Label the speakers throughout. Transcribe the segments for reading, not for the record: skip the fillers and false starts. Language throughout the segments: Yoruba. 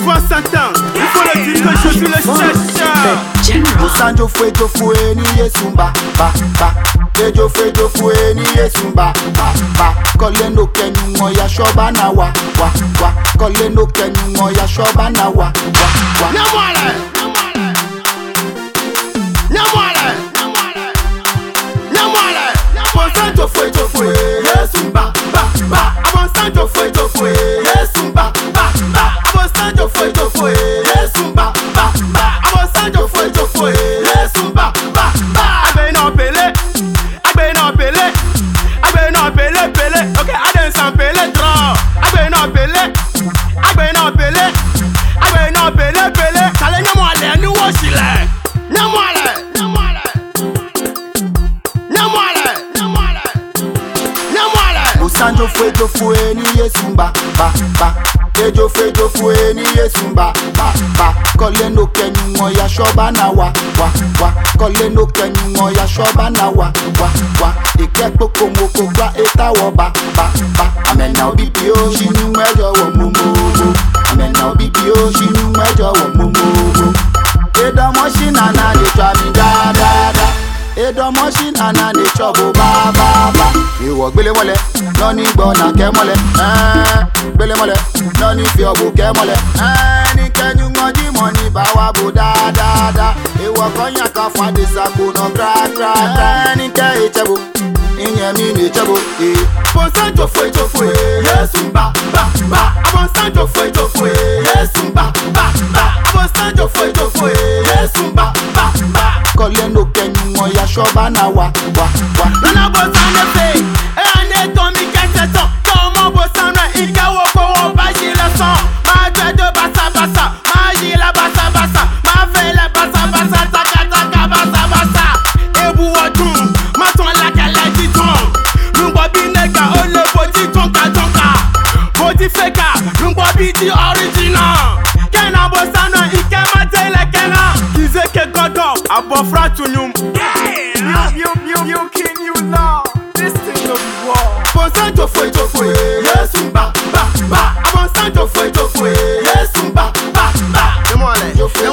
Speaker 1: vois Satan, il faut le dire que je suis le chercheur.
Speaker 2: Musanjo fue ni yesumba ba ba. Ejo fue ni yesumba ba ba. Kolendo kenyu moya shoba na wa wa wa. Kolendo kenyu moya shoba na wa wa wa.
Speaker 1: Nyamwale, nyamwale, nyamwale, nyamwale. Musanjo fue yesumba ba ba. Musanjo fue yesumba ba ba. Musanjo fue yesumba ba ba. Musanjo fue yesumba ba ba. Agbe no pele, pele. Okay, I dance and pele draw. Agbe no pele. Kale nyamwale ni woshile. Nyamwale.
Speaker 2: Musanjo fue ni yesumba ba ba. Ejo fue ni yesumba ba ba. Kolendo kenyu moya shoba na wa wa wa. Kolendo kenyu moya shoba na wa wa wa. Ikekpo komoko gba etawo ba ba ba. Amena obibio shinu mejo wo mumu. Amena obibio shinu mejo wo mumu. Edomo shinana de twami da da da. Edomo shinana de chobo ba ba ba. Iwo gbele mole noni gbona ke mole. Gbele mole noni fi obu ke mole. Ni kenyu ngoji money ba wa bo da da da. Iwo konya ka fa de sako no cra cra cra. Ni ke echebo inye mi ni echebo.
Speaker 1: Musanjo fue yesumba ba ba. Musanjo fue yesumba ba ba. Musanjo fue yesumba ba ba.
Speaker 2: Kolendo kenyu moya shoba na wa wa wa.
Speaker 1: Nana bosane fe, ane tomi kete son. Tomo bosane ikawo ko baji le son. Ma de basa basa, ma jila basa basa, ma vele basa basa, taka taka basa basa. Ebu odun, ma ton la kele di ton. Lungbo bi nega ole boti tonka tonka. Boti feka, lungbo bi di original. Kena bosane ike matele kena. Kize ke godon, abofra tunyum. You king, you law. This thing no be war. Musanjo fue yesumba ba ba. Musanjo fue yesumba ba ba. Nyamwale.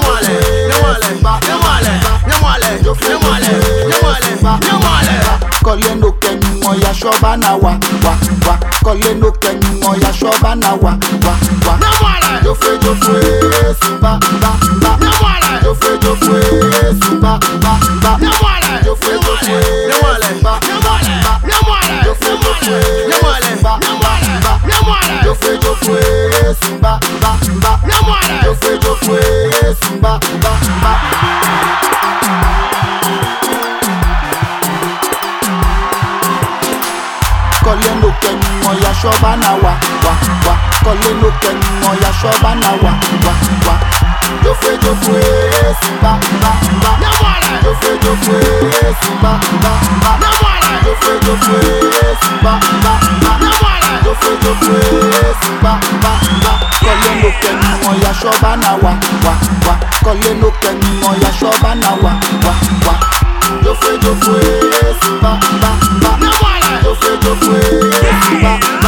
Speaker 2: Kolendo kenyu moya shoba na wa wa wa. Kolendo kenyu moya shoba na wa wa wa.
Speaker 1: Nyamwale.
Speaker 2: Yo fue yesumba ba ba.
Speaker 1: Nyamwale.
Speaker 2: Yo fue yesumba ba ba.
Speaker 1: Nyamwale.
Speaker 2: Yo fue yesumba ba ba. Yo fue yesumba ba ba. Yo fue yesumba ba ba. Yo fue yesumba ba ba. Kolendo kenyu moya shoba na wa wa wa. Kolendo kenyu moya shoba na wa wa wa. Yo fue yesumba ba ba. Yo fue yesumba ba ba. Yo fue yesumba ba ba. Yo fue yesumba ba ba. Kolendo kenyu moya shoba na wa wa wa. Kolendo kenyu moya shoba na wa wa wa. Yo fue yesumba ba ba. Yo fue yesumba